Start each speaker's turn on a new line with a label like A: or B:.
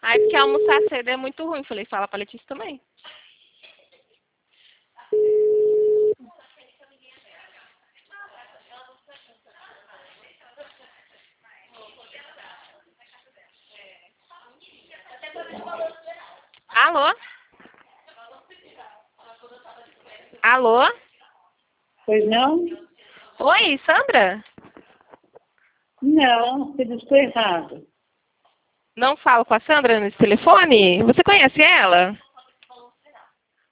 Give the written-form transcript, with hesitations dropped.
A: Aí porque almoçar cedo é muito ruim. Falei, fala pra Letícia também. Alô? Alô?
B: Pois não?
A: Oi, Sandra?
B: Não, você estou errado.
A: Não falo com a Sandra nesse telefone? Você conhece ela?